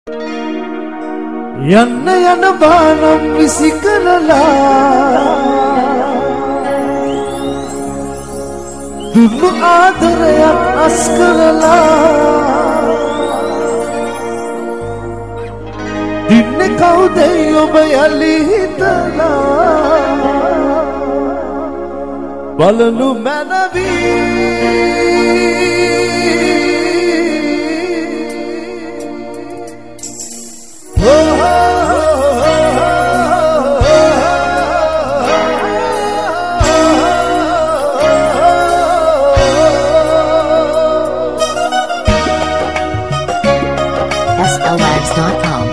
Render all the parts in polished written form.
යන්න යන බානම් විසිකලලා දුන්නු ආදරයක් අස්කරලා දින්නේ කවුදයි ඔබ යලි හිතලා බලනු මනවී SLWags.com.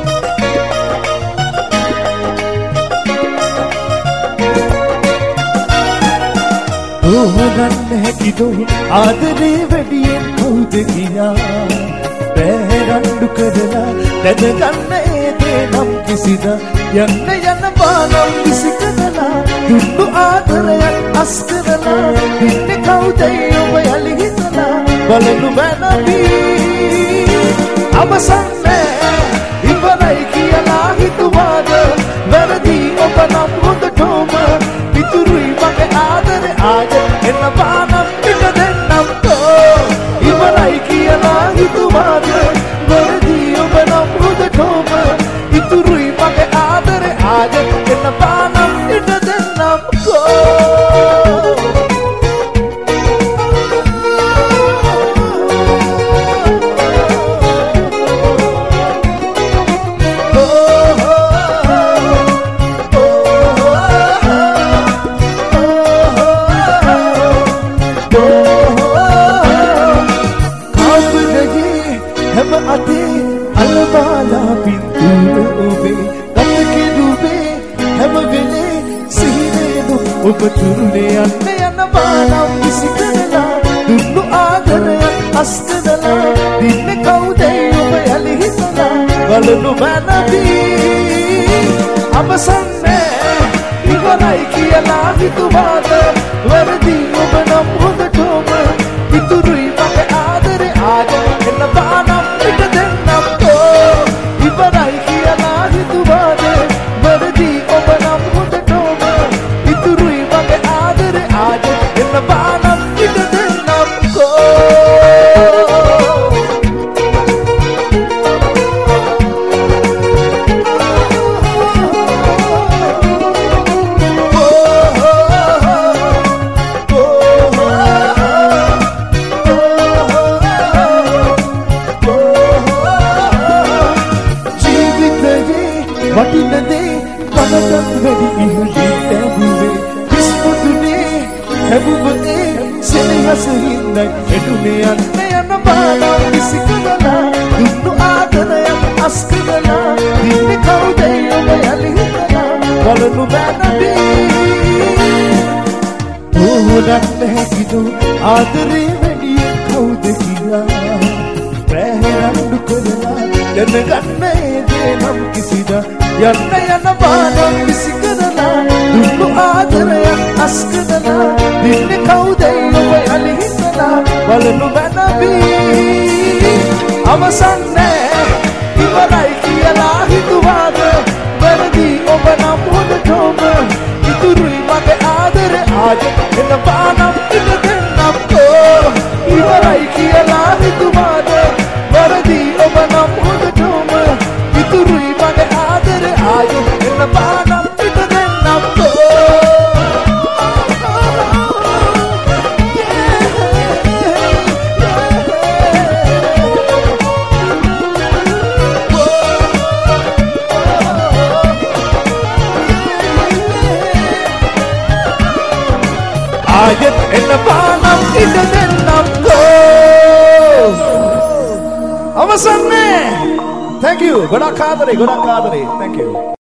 ගන්න හැකිදෝ ආදරේ වැඩියෙන් කවුද කියා බෑරණ්ඩු කරලා දැනගන්න ඒ දේ නම් කිසිදා යන්න යන බානම් විසිකරලා දුන්නු ආදරයක් අස්කරලා දින්නේ කවුදයි ඔබ යලි හිතලා බලනු මනවී අවසන් ඉවරයි කියලා හිතුවාද වැරදි ඔබ නම් හොඳටම ඉතුරුයි මගේ ආදරේ ආය එන්න බානම් පිට දෙන්නම් තෝ ඉවරයි කියලා හිතුවාද වැරදි ඔබ නම් හොඳටම ඉතුරුයි මගේ ආදරේ ආය එන්න බානම් පිට දෙන්නම් තෝ අලබාලා පින්තුර ඔබේ ගතකේ දුබේ හැම වෙලේ සිහිනේදු ඔබ තුරුනේ යන්න යන බානම් විසිකරලා දුන්නු ආදරයක් අස්කරලා දින්නේ කවුදයි ඔබ යලි හිතලා බලනු මනවී අවසන් ඉවරයි කියලා හිතුවාද වැරදි ඔබ නම් හොඳටම ඉතුරුයි මගේ ආදරේ ආය එන්න බානම් පිට දෙන්නම් ඉවරයි කියලා හිතුවාද වැරදි ඔබ නම් හොඳටම ඉතුරුයි මගේ ආදරේ ආය එන්න බානම් පිට දෙන්නම් වටිනදේ කනටත් වැඩි ඉහළින් ලැබුවේ කිස්මුදුනේ හැබුවනේ සෙනෙහස හින්දයි එඩුනේ යන්න යන බානම් විසිකරලා දුන්නු ආදරයක් අස්කරලා දින්නේ කවුදයි ඔබ යලි හිතලා බලනු මනවී ඕනත් හැකිදෝ ආදරේ වැඩියෙන් කවුද කියලා බෑරණ්ඩු කරලා දැනගන්න ඒ දේ නම් කිසිදා යන්න යන බානම් විසිකරලා දුන්නු ආදරයක් අස්කරලා දින්නේ කවුදයි ඔබ යලි හිතලා බලනු මනවී අවසන් ඉවරයි කියලා හිතුවාද වැරදි ඔබ නම් හොඳටම ඉතුරුයි මගේ ආදරේ ආය එන්න බානම් පිට දෙන්නම් ඉවරයි කියලා හිතුවාද වැරදි ඔබ නම් හොඳටම ඉතුරුයි මගේ ආදරේ ආය එන්න බානම් පිට දෙන්නම් ආයෙත් එන්න බානම් පිට දෙන්නම් අවසන් Thank you. Godak Kadare. Thank you.